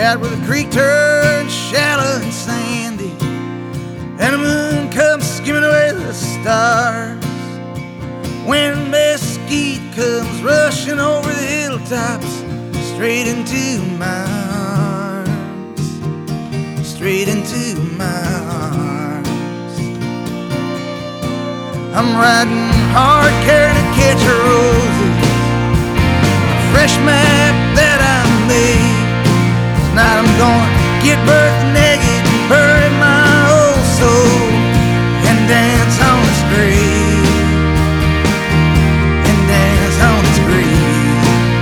out where the creek turns shallow and sandy, and the moon comes skimming away the stars. When mesquite comes rushing over the hilltops, straight into my arms, straight into my arms. I'm riding hard, carrying a catch of roses, a fresh map that I made. Tonight I'm gonna get birth naked, bury my whole soul, and dance on its grave, and dance on its grave.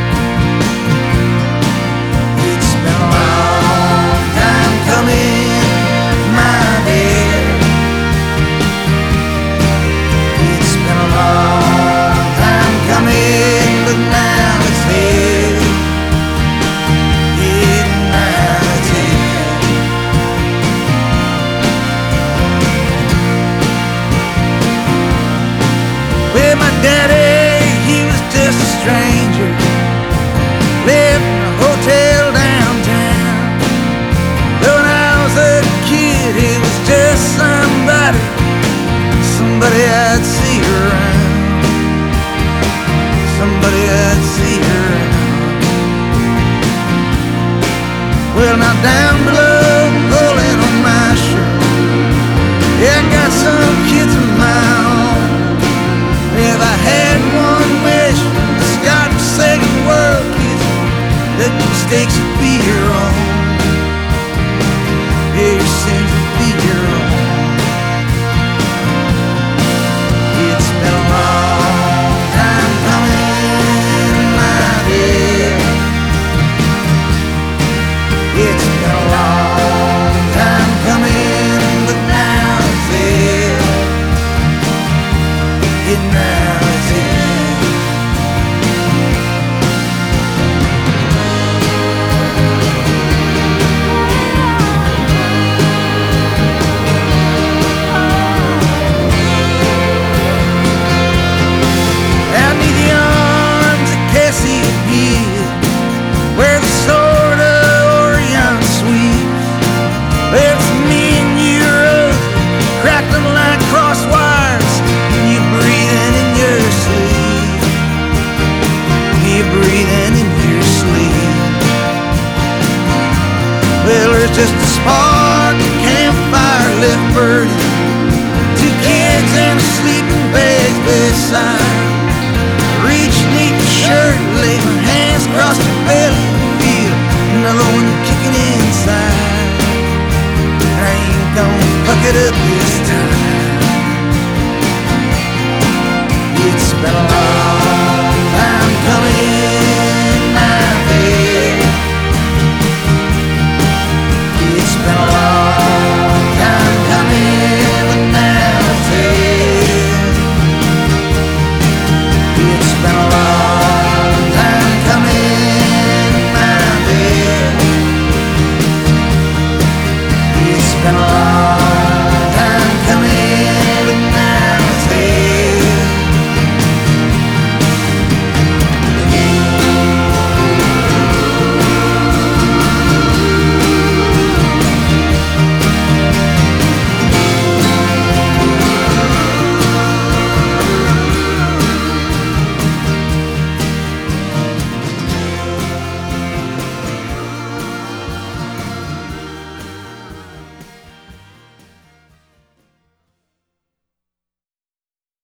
It's been a long time coming, my dear. It's been a long time coming, but now it's here. Well, my daddy, he was just a stranger, lived in a hotel downtown. But when I was a kid, he was just somebody I'd see around, somebody I'd see around. Well, now down below, pulling on my shirt, yeah, I got some kids of my own. If I had one wish, it's God-forsaken world, kids, that mistakes would be your own. Yeah, your sins would be your own. It's been a long time coming, my dear. It's been a long time coming, but now it's here. Now it's here. Out neath the arms of Cassiopeia, where the sword of Orion sweeps, there's me and you, Rose, crackling like cross wires, and you breathing in your sleep. You breathing in your sleep. Well, there's just a spark, a campfire left burning,